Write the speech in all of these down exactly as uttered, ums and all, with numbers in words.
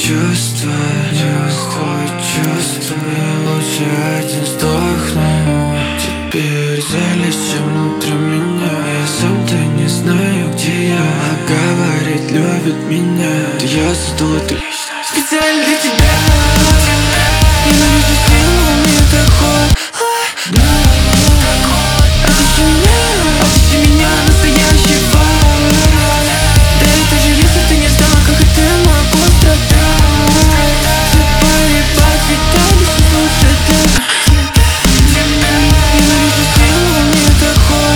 чувства, плохое чувство. Лучше один сдохну. Теперь залезь внутрь меня. Я сам-то не знаю, где я. А говорит, любит меня. Да я создал эту личность специально для тебя. Ненавижу силу, мне такой. Отпусти меня, отпусти меня, настоящего. Да это же если ты не знала, как это могу страдать. Все поебать, ведь так не слушай так. Ненавижу силу, мне такой.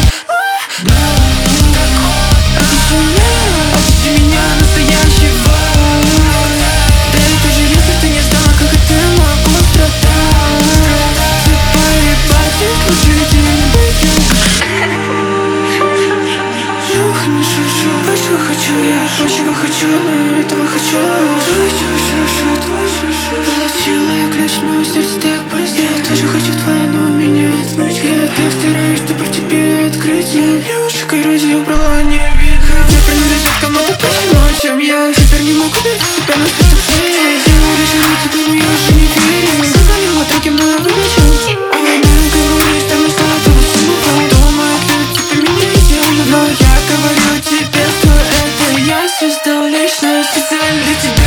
Отпусти меня, отпусти меня, настоящего. Да это же если ты не знала, как это могу страдать. Все поебать, ведь лучше ведь меня не будет. Большего хочу я, большего хочу, но этого хочу. Хочу, хочу, хочу, получила я ключ, но сердце так быстро. Я тоже хочу твою, но меня отмыть. Я так стараюсь, чтобы тебе открыть. Я девушек коррозию убрала, не видно. Я принадлежит кому-то, почему, о чем я. Теперь не могу без тебя, но спустя в шее. Я решила тебе, но я уже не верю. Созвонила треки, но я выключил. А она говорит, что мы что-то высунула. Думаю, ты теперь меня идеально, но я говорю тебе, что это я создал лично специально для тебя.